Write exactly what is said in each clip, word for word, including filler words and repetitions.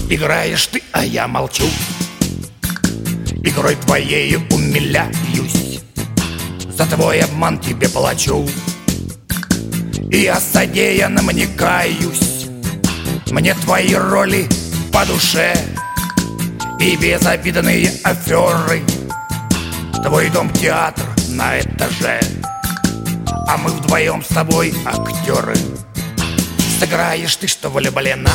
Играешь ты, а я молчу. Игрой твоей умиляюсь. За твой обман тебе плачу. И о содеянном не каюсь. Мне твои роли по душе и безобидные аферы. Твой дом-театр на этаже, а мы вдвоем с тобой актеры. Сыграешь ты, что влюблена,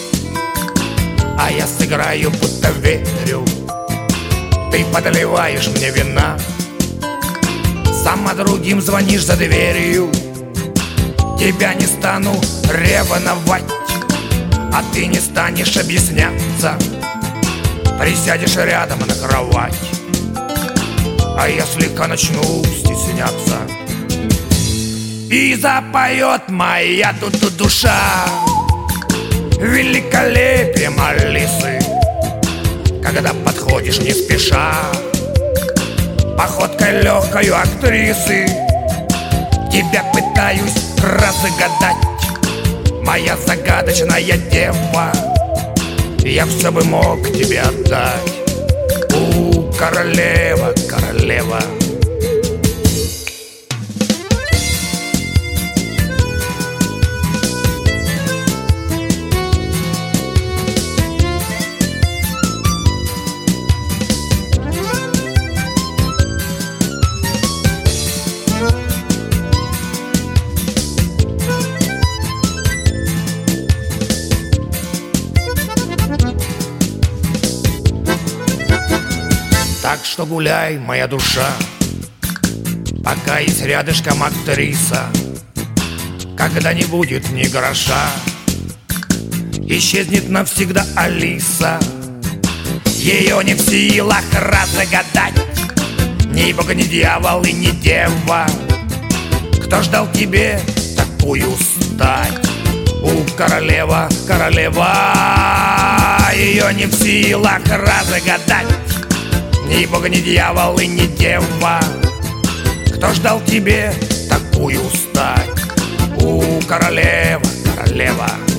а я сыграю, будто верю. Ты подливаешь мне вина, сама другим звонишь за дверью. Тебя не стану ревновать, а ты не станешь объясняться. Присядешь рядом на кровать, а я слегка начну стесняться. И запоет моя тут душа великолепием Алисы, когда подходишь не спеша, походкой легкою актрисы. Тебя пытаюсь разгадать, моя загадочная дева. Я все бы мог тебе отдать. У, королева, королева. Так что гуляй, моя душа, пока есть рядышком актриса. Когда не будет ни гроша, исчезнет навсегда Алиса. Ее не в силах разгадать ни бог, ни дьявол и ни дева. Кто ждал тебе такую стать? У, королева, королева. Ее не в силах разгадать ни бог, ни дьявол и ни дева. Кто ждал тебе такую стать? У, королева, королева.